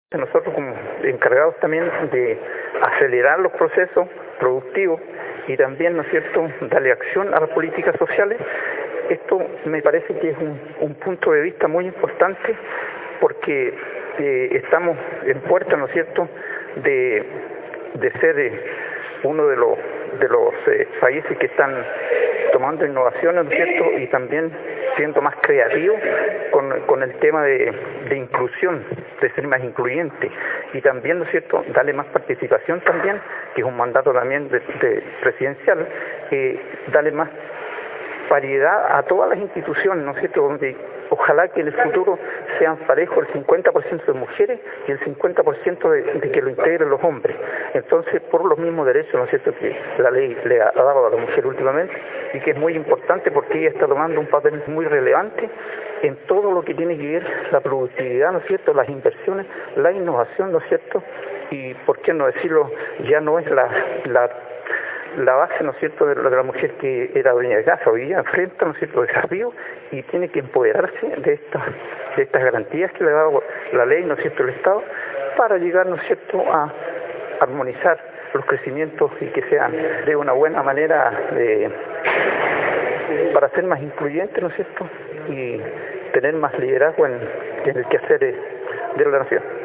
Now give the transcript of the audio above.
Nosotros como encargados también de acelerar los procesos productivos y también, ¿no es cierto?, darle acción a las políticas sociales. Esto me parece que es un punto de vista muy importante porque estamos en puerta, ¿no es cierto?, de ser uno de los países que están tomando innovaciones, ¿no es cierto?, y también siendo más creativos con el tema de inclusión, de ser más incluyente y también, ¿no es cierto?, darle más participación también, que es un mandato también presidencial, darle más variedad a todas las instituciones, ¿no es cierto?, donde ojalá que en el futuro sean parejos el 50% de mujeres y el 50% de que lo integren los hombres. Entonces, por los mismos derechos, ¿no es cierto?, que la ley le ha dado a la mujer últimamente y que es muy importante porque ella está tomando un papel muy relevante en todo lo que tiene que ver la productividad, ¿no es cierto?, las inversiones, la innovación, ¿no es cierto?, y por qué no decirlo, ya no es la base, ¿no es cierto?, de la mujer que era dueña de casa. Hoy día enfrenta, ¿no es cierto?, desafíos y tiene que empoderarse de estas garantías que le ha dado la ley, ¿no es cierto?, el Estado, para llegar, ¿no es cierto?, a armonizar los crecimientos y que sean de una buena manera para ser más incluyentes, ¿no es cierto?, y tener más liderazgo en el quehacer de la nación.